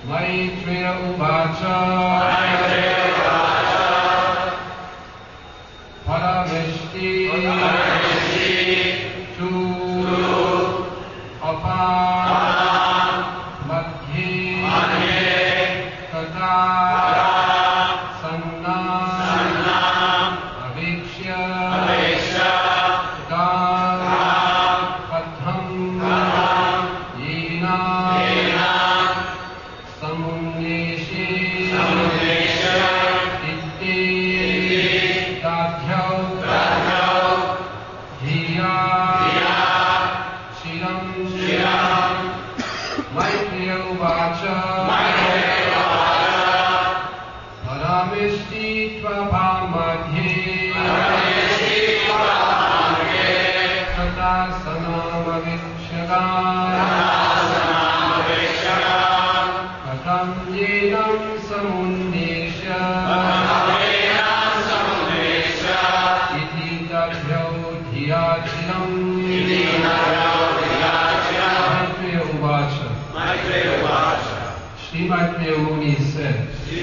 Maitreya Uvacha Parameshti Tu Apam Madhye Tata Sannam Avikshya Patham Yena Samunneshi Itti Tadhyau Dhiya Shiram Maitreya Uvacha Parameshti Tvabhamadhye Tata Sanamavikshagam Katham Yenam Samunneshya Iti Tadhyau Dhiya Chiram Maitreya Uvacha Shri Maitreya Muni said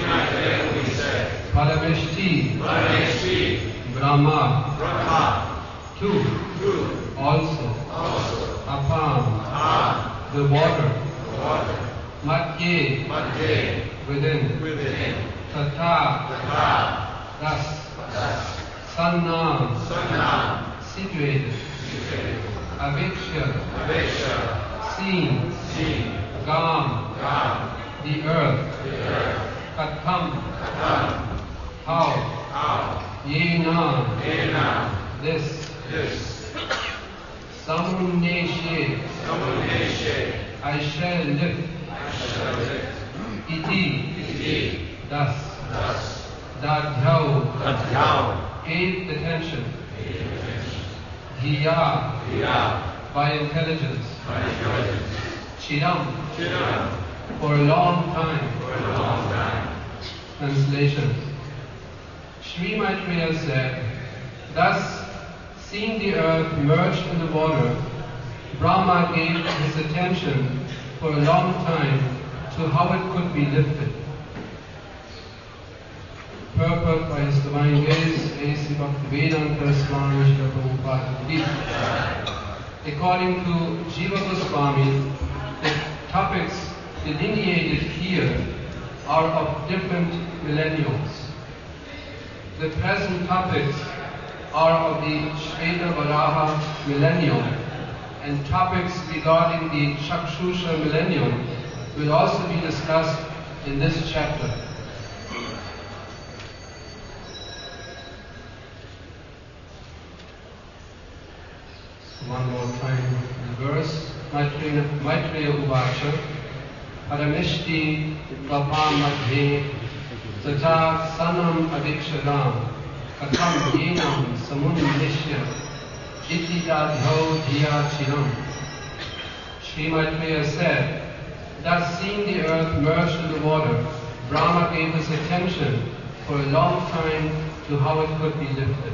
Parameshti Brahma Two also Apam the water Madhye within Tata thus Sannam situated Avikshya seen Gam the earth Katham how Yena this Samunneshe I shall live Iti thus Dadhyau eighth attention Dhiya by intelligence Chiram for a long time Translation Sri Maitreya said, thus seeing the earth merged in the water, Brahma gave his attention for a long time to how it could be lifted. Purport by His Divine Grace, A.C. Bhaktivedanta Swami Srila Prabhupada. According to Jiva Goswami, the topics delineated here are of different millennials. The present topics are of the Shveta Varaha millennium, and topics regarding the Chakshusha millennium will also be discussed in this chapter. So one more time the verse. Maitreya Uvacha Parameshti Tvabham Madhye Tata Sanam Avikshagam Katham Yenam Samunneshya Iti Dadhyau Dhiya Chiram. Sri Maitreya said, thus seeing the earth merged in the water, Brahma gave his attention for a long time to how it could be lifted.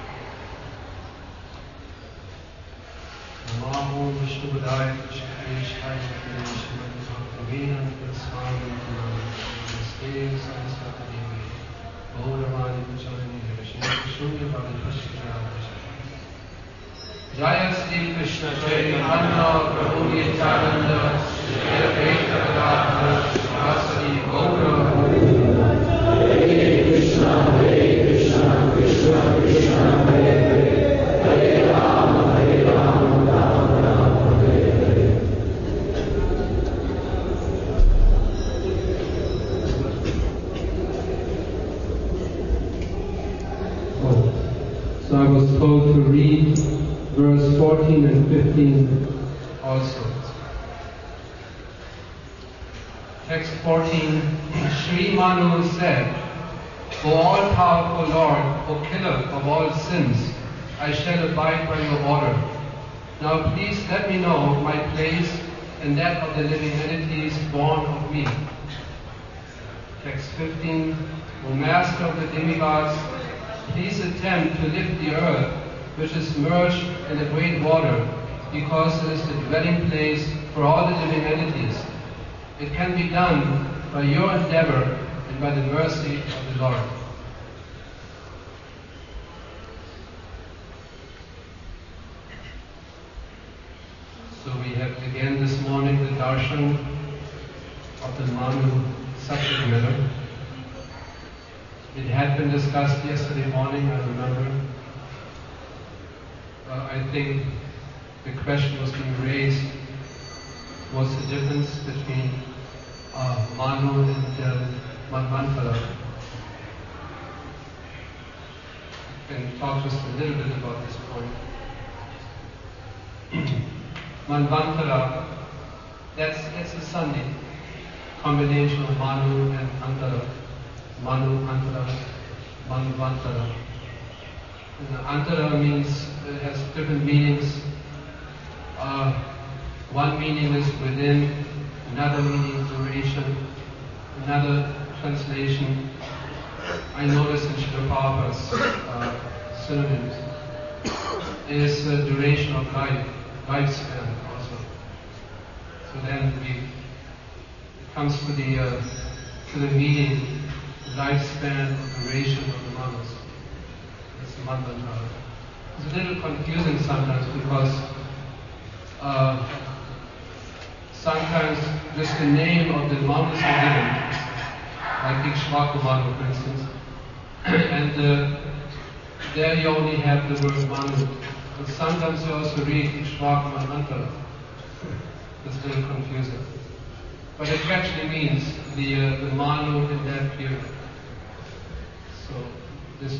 Namo Vishnu Padaya Krishna Krishna Bhaktivedanta Swami Namaste Saraswati Gauravani Vachani Krishna Shunya Bhakti Krishna Jaya Sri Krishna Chaitanya Prabhu Nityananda Shri Advaita Gadadhara Sri Gaura Hare Krishna Krishna Krishna Hare Hare Rama Rama Rama Hare Hare. So I was told to read verse 14 and 15 also. Text 14, Sri Manu said, O all-powerful Lord, O killer of all sins, I shall abide by your order. Now please let me know my place and that of the living entities born of me. Text 15, O Master of the demigods, please attempt to lift the earth, which is merged in the great water, because it is the dwelling place for all the living entities. It can be done by your endeavor and by the mercy of the Lord. So we have again this morning the darshan of the Manu subject matter. It had been discussed yesterday morning, I remember. I think the question was being raised, what's the difference between Manu and Manvantara? I can talk just a little bit about this point. Manvantara, that's a Sunday combination of Manu and Antara. Manu, Antara, Manvantara. Antara means, it has different meanings. One meaning is within, another meaning duration, another translation. I noticed in Srila Prabhupada's synonyms is duration of life, lifespan also. So then it comes to the meaning, lifespan, duration of the manas. That's the Manvantara. It's a little confusing sometimes because sometimes just the name of the manas are given, like Ikshvaku Manu for instance, and there you only have the word Manu. But sometimes you also read Ikshvaku Manvantara. It's a little confusing. But it actually means the Manu in that period. So this.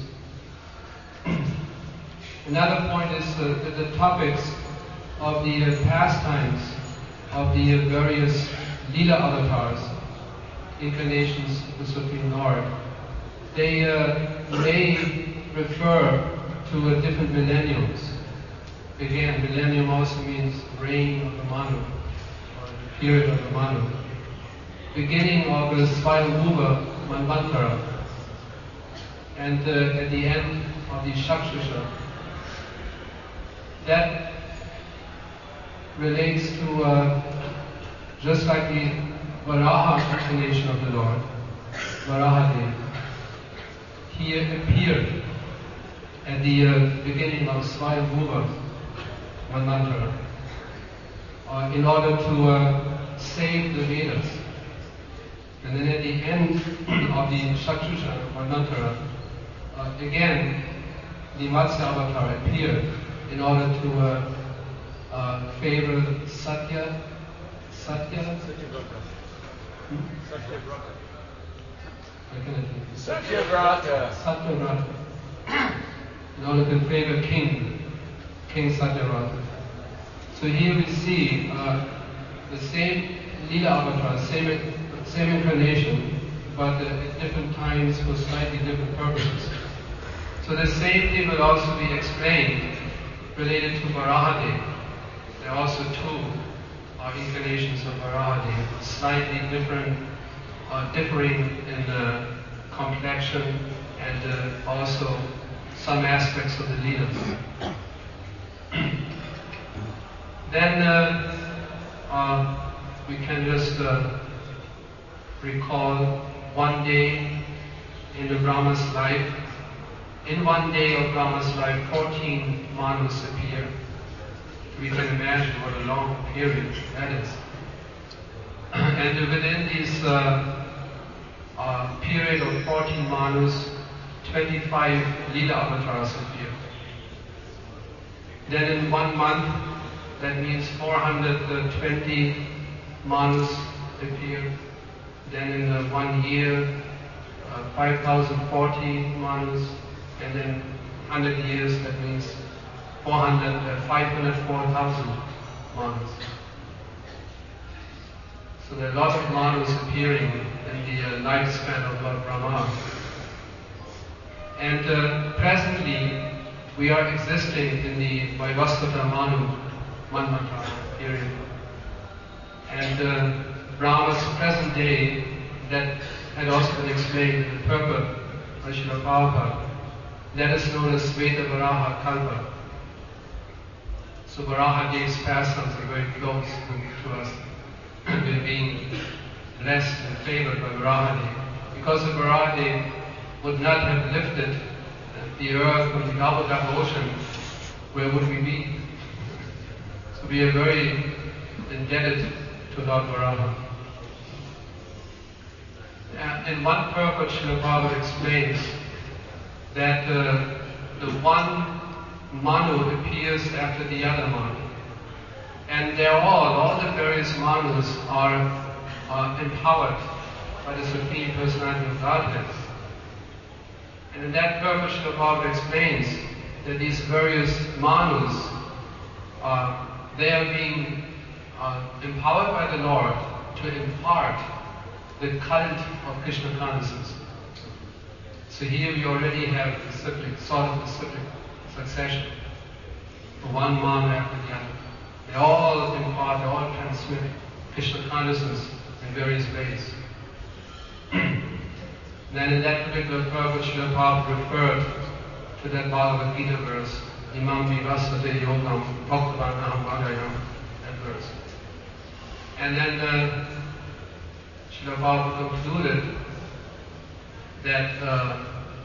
Another point is the topics of the pastimes of the various Leela avatars, incarnations of the Supreme Lord. They may refer to different millenniums. Again, millennium also means reign of the Manu, or the period of the Manu. Beginning of the Swayambhuva Manvantara, and at the end of the Shakshusha. That relates to just like the Varaha incarnation of the Lord, Varahadev. He appeared at the beginning of Swayambhuva Manvantara in order to save the Vedas. And then at the end of the Shakshusha Manvantara, again, the Matsya avatar appeared in order to favor Satya. Satyavrata. In order to favor King Satyavrata. So here we see the same Leela avatar, same incarnation, but at different times for slightly different purposes. So the same thing will also be explained related to Varahadev. There are also two incarnations of Varahadev, slightly different, differing in the complexion and also some aspects of the Leelas. Then we can just recall one day in the Brahma's life. In one day of Brahma's life, 14 Manus appear. We can imagine what a long period that is. And within this period of 14 Manus, 25 Leela avatars appear. Then in 1 month, that means 420 Manus appear. Then in 1 year, 5,040 Manus. And then 100 years, that means 504,000 Manus. So there are lots of Manus appearing in the lifespan of Lord Brahma. And presently, we are existing in the Vaivastata Manu Manvantara period. And Brahma's present day, that had also been explained in the purport by Srila Prabhupada. That is known as Sveta Varaha Kalpa. So Varaha Dev's pastimes are very close to us. We're being blessed and favored by Varaha. Because if Varaha would not have lifted the earth from the Garbhodraka ocean, where would we be? So we are very indebted to Lord Varaha. In one purport, Srila Prabhupada explains that the one Manu appears after the other Manu. And they're all the various Manus are empowered by the Supreme Personality of Godhead. And in that purpose, Srila Prabhupada explains that these various Manus, they are being empowered by the Lord to impart the cult of Krishna consciousness. So here we already have the cyclic, sort of the cyclic succession. One Manu after the other. They all impart, they all transmit Krishna consciousness in various ways. Then in that particular purpose, Srila Prabhupada referred to that Bhagavad Gita verse, Imam Vivasate Yogam Bhaktavan Aham Bhagayam, that verse. And then Srila Prabhupada concluded that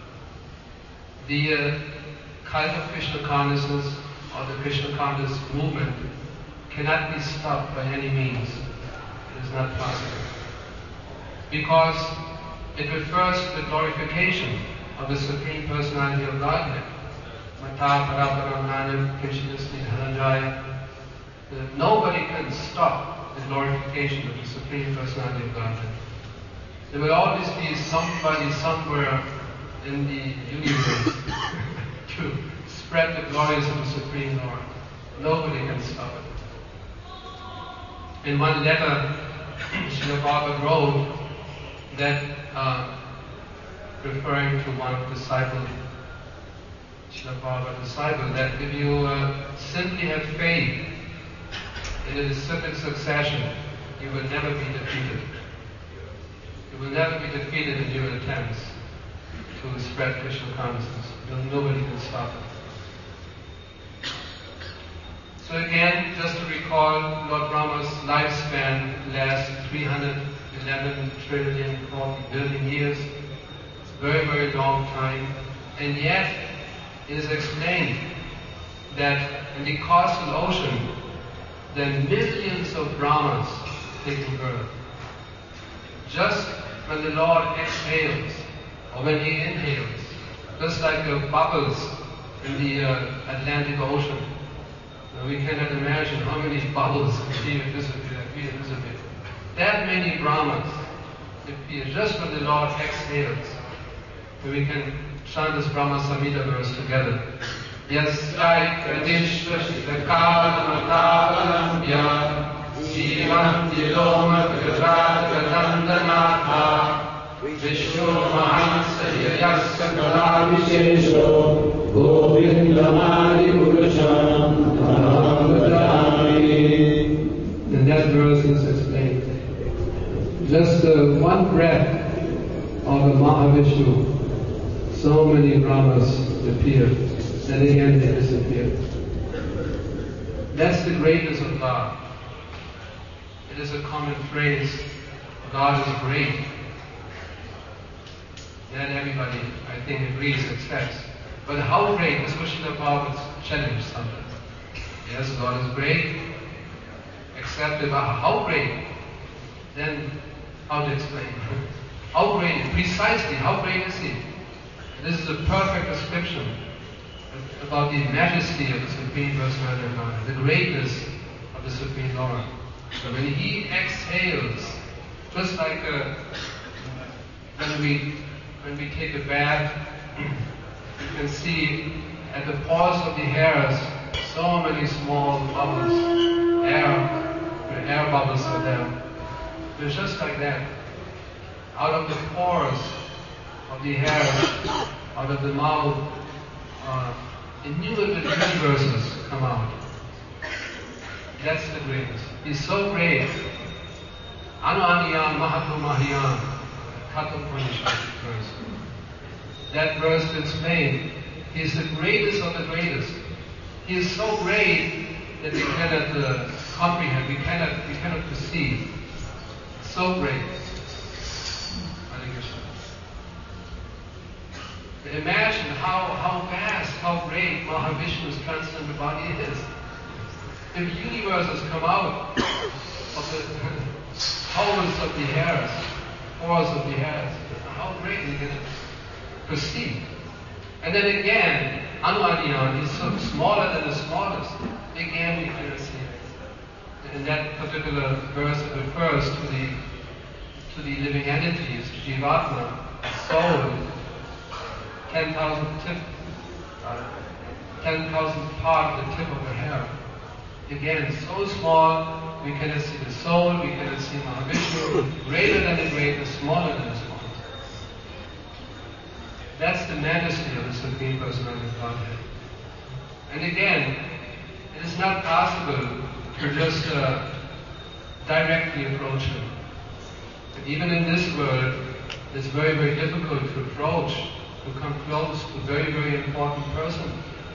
the cult of Krishna consciousness or the Krishna conscious movement cannot be stopped by any means. It is not possible. Because it refers to the glorification of the Supreme Personality of Godhead. Mata Paraparamnanam Krishnasni Dhananjaya. Nobody can stop the glorification of the Supreme Personality of Godhead. There will always be somebody somewhere in the universe to spread the glories of the Supreme Lord. Nobody can stop it. In one letter, Srila Prabhupada wrote that, referring to one disciple, Srila Prabhupada disciple, that if you simply have faith in the disciplic succession, you will never be defeated. You will never be defeated in your attempts to spread Krishna consciousness. Nobody can stop it. So again, just to recall, Lord Brahma's lifespan lasts 311 trillion 40 billion years. It's a very, very long time. And yet, it is explained that in the causal ocean, there are millions of Brahmas taking birth. Just when the Lord exhales, or when He inhales, just like the bubbles in the Atlantic Ocean. We cannot imagine how many bubbles appear, disappear. That many Brahmas appear just when the Lord exhales. We can chant this Brahma Samhita verse together. Yasyai Kadishvashita Kalamatabhalamya Jivanti Loma Gajatandanaha Vishnu Mahansaya Yasya Kalavishesho Govindamadi Purusham And that verse is explained. Just one breath of the Mahavishnu, so many Brahmas appear, and again they disappear. That's the greatness of God. It is a common phrase, God is great. That everybody, I think, agrees, accepts. But how great? This question about challenge something. Yes, God is great, accepted, but how great? Then how to explain? How great? Precisely, how great is He? This is a perfect description about the majesty of the Supreme Personality of God, the greatness of the Supreme Lord. So when He exhales, just like when we take a bath, you can see at the pores of the hairs so many small bubbles, air bubbles are there. They're just like that. Out of the pores of the hair, out of the mouth, innumerable universes come out. That's the greatness. He's so great. Anu Aniyan Mahatu Mahiyan. Katham verse. That verse to explain, He is the greatest of the greatest. He is so great that we cannot comprehend, we cannot perceive. So great. Imagine how vast, how great Mahavishnu's transcendental body is. If universes come out of the powers of the hairs, how great we can perceive. And then again, Anu-Adiyan is so smaller than the smallest. Again, we can see it. In that particular verse, it refers to the living entities, Jivatma, soul, 10,000 part of the tip of a hair. Again, so small, we cannot see the soul, we cannot see Mahavishnu, greater than the great, smaller than the small. That's the majesty of the Supreme Personality of Godhead. And again, it is not possible to just directly approach Him. And even in this world, it's very, very difficult to approach, to come close to a very, very important person.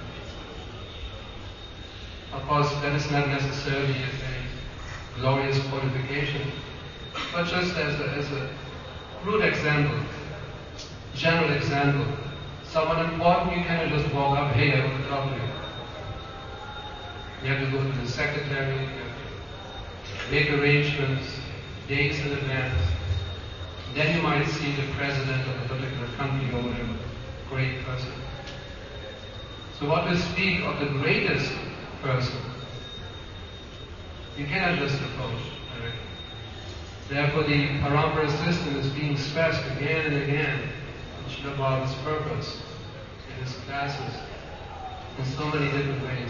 Of course, that is not necessarily a glorious qualification, but just as a crude example, general example. Someone important, you cannot just walk up, hey, I want to talk to you. You have to go to the secretary, you have to make arrangements, days in advance. Then you might see the president of a particular country or whatever, great person. So what we speak of the greatest person, you cannot just approach directly. Therefore the Parampara system is being stressed again and again in Srila Bhagavatam's purpose, in his classes, in so many different ways.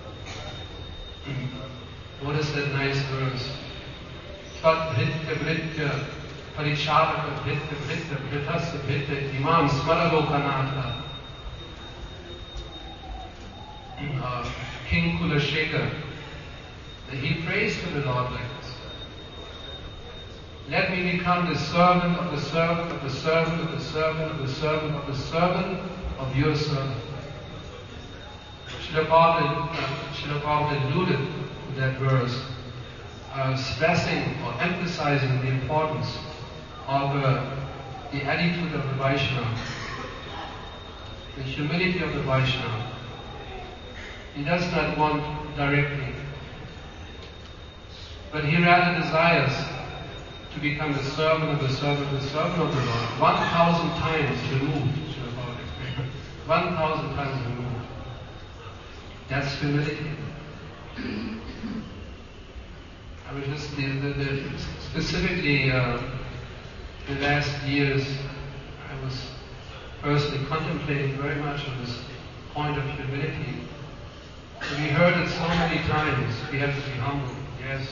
What is that nice verse? Tvat bhritya bhritya parichavaka bhritya bhritya bhritasya bhritya imam smaralokanatha. King Kulashekar, he prays to the Lord like this. Let me become the servant of the servant of the servant of the servant of the servant of the servant of your servant. Srila Prabhupada alluded to that verse, stressing or emphasizing the importance of the attitude of the Vaishnava, the humility of the Vaishnava. He does not want directly, but he rather desires to become the servant of the servant of the servant of the Lord. 1,000 times removed, Srila Prabhupada explained. 1,000 times removed. That's humility. I was just specifically the last years, I was personally contemplating very much on this point of humility. We heard it so many times. We have to be humble, yes.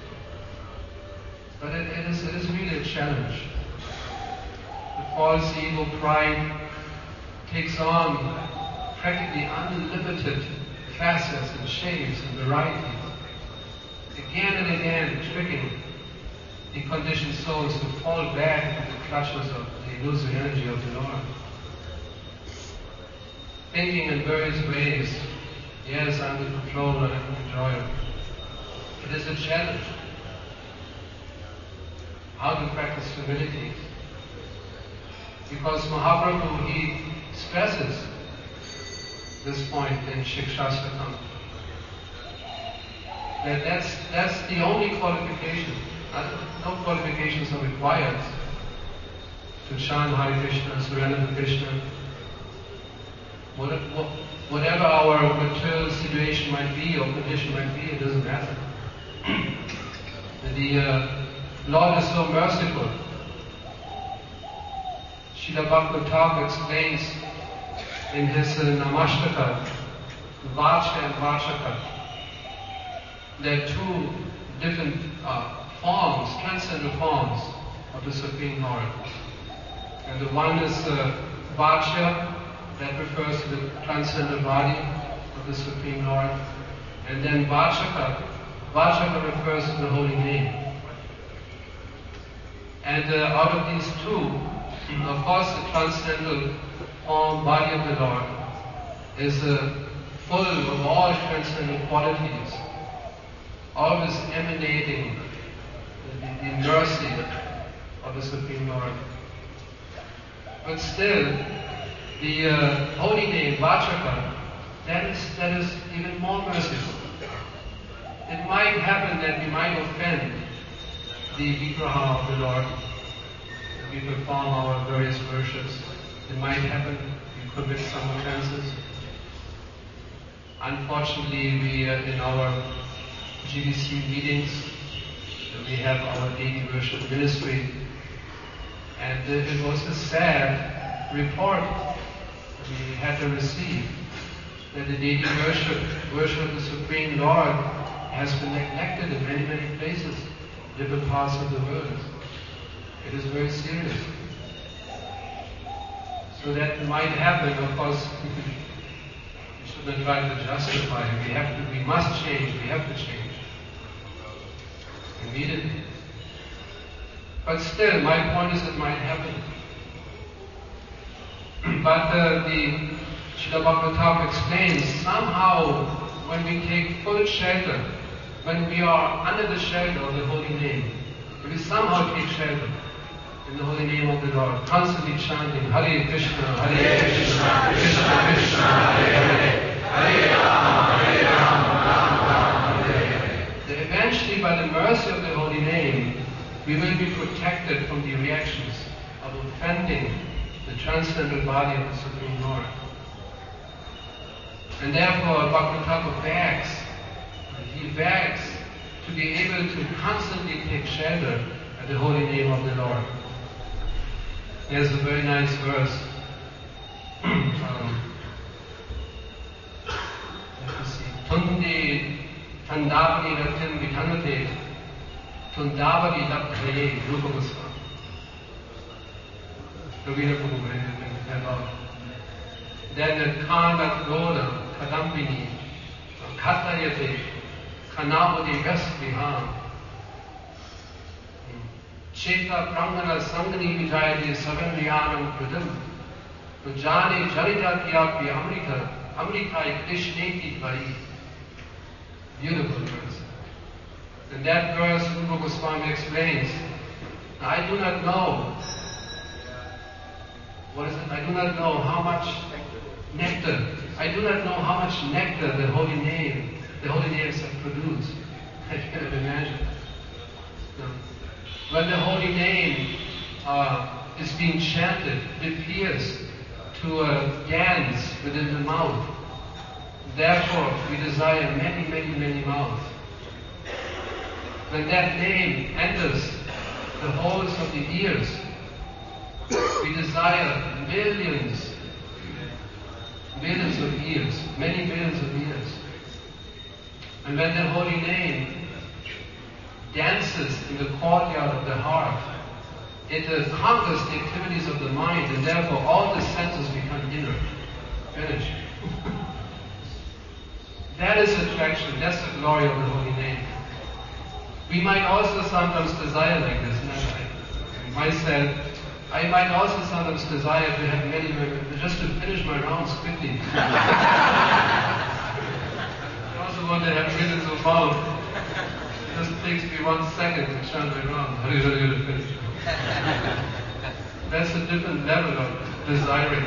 But it is really a challenge. The false ego pride takes on practically unlimited facets and shapes and varieties. Again and again, tricking the conditioned souls to fall back into the clutches of the illusory energy of the Lord. Thinking in various ways, yes, I'm the controller, I'm the enjoyer. It is a challenge. How to practice humility. Because Mahaprabhu, he stresses this point in Shikshashtakam. That's the only qualification. No qualifications are required to chant Hare Krishna, surrender to Krishna. Whatever our material situation might be or condition might be, it doesn't matter. The Lord is so merciful. Srila Bhakti Thakur explains in his Namashtaka, Vacha and Vachaka, there are two different forms, transcendental forms of the Supreme Lord. And the one is Vacha, that refers to the transcendental body of the Supreme Lord. And then Vachaka, Vachaka refers to the holy name. And out of these two, of course, the transcendental form, body of the Lord is full of all transcendental qualities, always emanating the mercy of the Supreme Lord. But still, the holy name, Vachaka, that is even more merciful. It might happen that we might offend the Vigraha of the Lord. We perform our various worships. It might happen we commit some offenses. Unfortunately, we in our GBC meetings, we have our daily worship ministry, and it was a sad report we had to receive that the daily worship of the Supreme Lord has been neglected in many, many places, different parts of the world. It is very serious. So that might happen, of course. We shouldn't try to justify it. We must change. We have to change immediately. But still, my point is it might happen. But the Srila Bhagavatam explains somehow when we take full shelter, when we are under the shelter of the holy name, when we somehow take shelter in the holy name of the Lord, constantly chanting Hare Krishna, Hare Krishna, Krishna Krishna, Hare Hare, Hare Rama, Hare Rama, Rama Rama, Hare Hare. That eventually, by the mercy of the holy name, we will be protected from the reactions of offending the transcendental body of the Supreme Lord. And therefore, Bhakti-thakur begs, he begs to be able to constantly take shelter at the holy name of the Lord. There's a very nice verse. Let me see. Tundi Tandavani Ratim Vitanate Tundavani Lapkane Rupa Goswami. Then the Kanda Roda Kadambini Katayate Kanavadi Vesvihan Cheta Prangana Sangani Vijayati Savandriyanam Pradam Ujani Jaritatiyapi Amritai Krishneti Pai. Beautiful verse. In that verse, Rupa Goswami explains, I do not know. What is it? I do not know how much nectar. I do not know how much nectar the holy names have produced. I cannot imagine. No. When the holy name is being chanted, it appears to dance within the mouth. Therefore, we desire many, many, many mouths. When that name enters the holes of the ears, we desire millions of ears, many millions of ears. And when the holy name dances in the courtyard of the heart, it conquers the activities of the mind, and therefore all the senses become inert. Finished. That is attraction, that's the glory of the holy name. We might also sometimes desire like this. I might also sometimes desire to have many women, just to finish my rounds quickly. I also want to have millions of mouths. It just takes me 1 second to chant my round. Hurry to finish. That's a different level of desiring.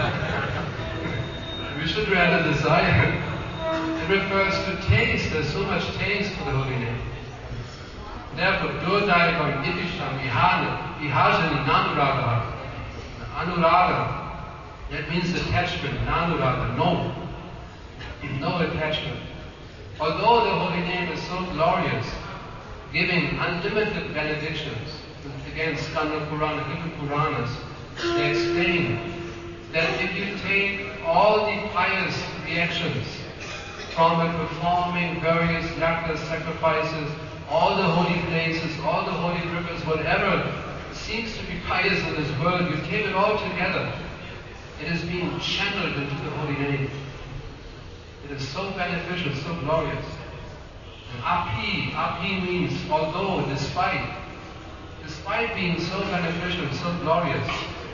We should rather desire. It refers to taste. There's so much taste for the holy name. Therefore, Dodaivam Itisham Ihajani Nanuraga. Anuraga, that means attachment. Nanuraga, no attachment. Although the holy name is so glorious, giving unlimited benedictions, again, Skanda Purana, Hindu Puranas, they explain that if you take all the pious reactions from performing various yajnas, sacrifices, all the holy places, all the holy rivers, whatever seems to be pious in this world, you take it all together. It is being channeled into the holy name. It is so beneficial, so glorious. And api means although, despite being so beneficial, so glorious,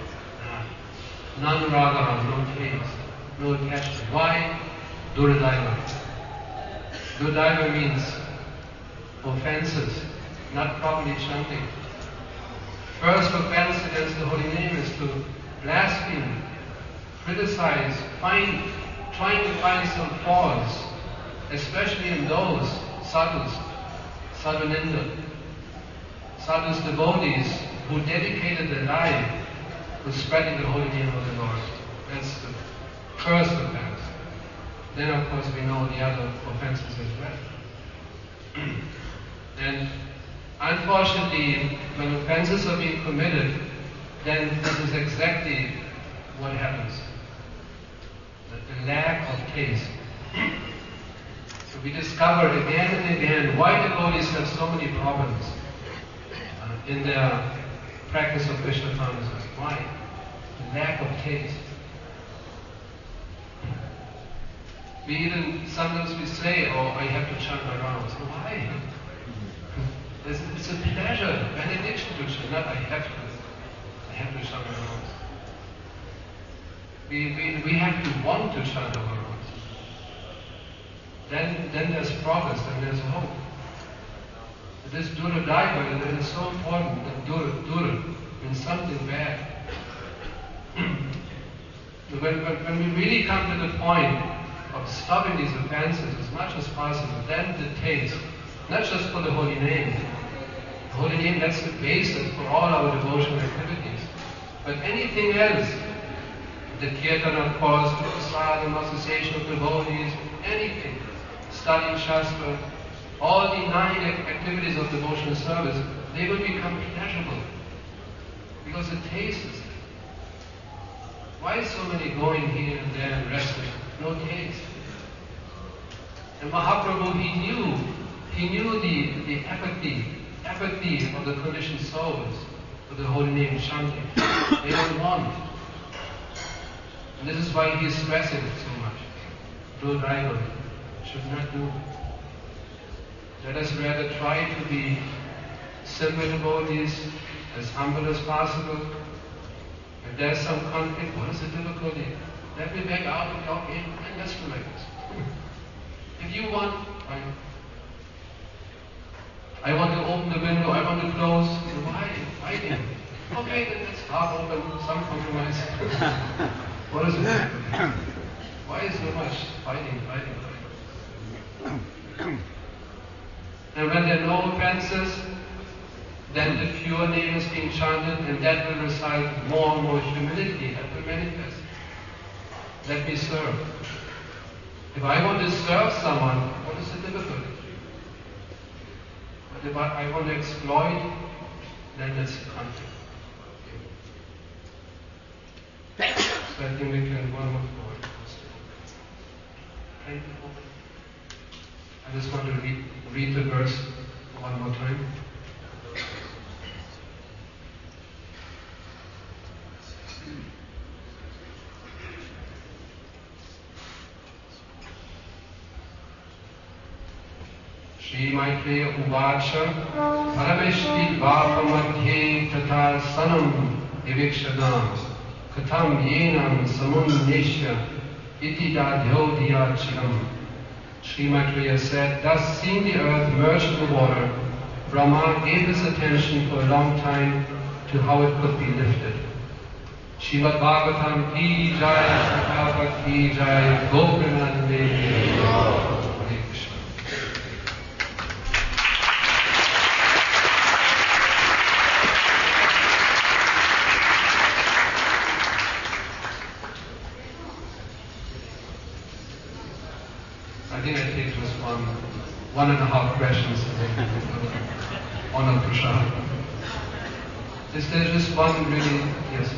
nanuraga, no taste, no attachment. Why? Duradaiva. Duradaiva means offenses, not properly chanting. First offense against the holy name is to blaspheme criticize, trying to find some faults, especially in those sadhus, sadhuninda, sadhus devotees who dedicated their life to spreading the holy name of the Lord. That's the first offense. Then of course we know the other offenses as well. And unfortunately, when offenses are being committed, then this is exactly what happens. The lack of taste. So we discover again and again why devotees have so many problems in their practice of Krishna consciousness. Why? The lack of taste. We even, sometimes we say, oh, I have to chant my rounds. Why? It's a pleasure, benediction to chant, not I have to chant my rounds. We have to want to chant our rounds. Then there's progress, then there's hope. This dura daiva, it is so important that dura means something bad. When we really come to the point of stopping these offenses as much as possible, then the taste, not just for the holy name. The holy name, that's the basis for all our devotional activities. But anything else, the kirtan of course, the prasadam, association of devotees, anything, studying Shastra, all the 9 activities of devotional service, they will become pleasurable. Because the taste is there. Why so many going here and there and resting? No taste. And Mahaprabhu, he knew the apathy of the conditioned souls for the holy name chanting. They don't want. And this is why he is stressing it so much. Do driver should not do. Let us rather try to be simple devotees, as humble as possible. If there's some conflict, what is the difficulty? Let me back out and talk in, and let's do like this. If you want, I want to open the window, I want to close. Why? Fighting. Okay, then let's half open, some compromise. What is it? Why is so much fighting? And when there are no offenses, then the pure name is being chanted, and that will result more and more humility that will manifest. Let me serve. If I want to serve someone, what is the difficulty? But if I want to exploit, then that's a conflict. So I think we can one more forward. I just want to read the verse one more time. Shri Maitreya Uvacha Parameshti Vapamadhye Tata Sanam Evikshadam Katam Yenam Samunneshya Iti Dadhyo Dhyachidam. Shri Maitreya said, thus seeing the earth merged in the water, Brahma gave his attention for a long time to how it could be lifted. Srimad Bhagavatam ki jai, Prabhupada ki jai, Gopinath Devi jai. I think I take just one and a half questions on a prasad. Is there just one really? Yes.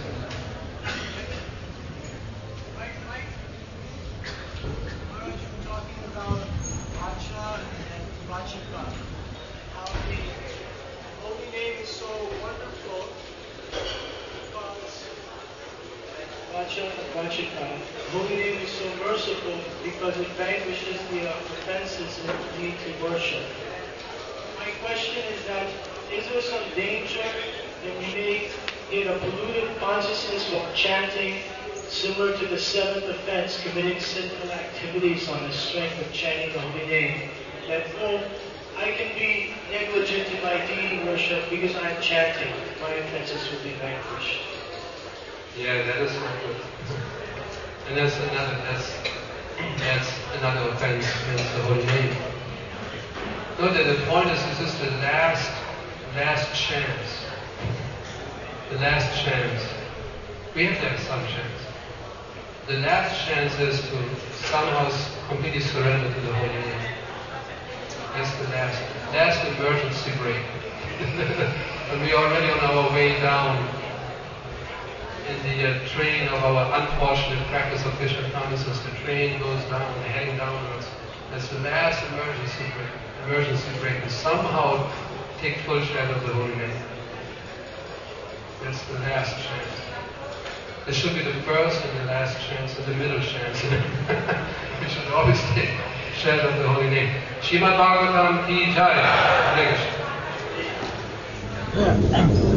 Talking about Vacha and Vachika, how the holy name is so wonderful because Vacha and Vachika, holy name is so merciful because it vanquishes the offenses that lead to worship. My question is that, is there some danger that we may get a polluted consciousness while chanting, similar to the 7th offense, committing sinful activities on the strength of chanting the holy name? That, I can be negligent in my deity worship because I'm chanting. My offenses will be vanquished. Yeah, that is not good. And that's another offense against the holy name. Note that the point is this is the last chance. The last chance. We have to have some chance. The last chance is to somehow completely surrender to the holy name. That's the last emergency break. And we are already on our way down in the train of our unfortunate practice of Krishna consciousness. The train goes down, heading downwards. That's the last emergency break to somehow take full share of the holy name. That's the last chance. There should be the first and the last chance and the middle chance. We should always take share of the holy name. Srimad Bhagavatam ki jai. Hare Krishna.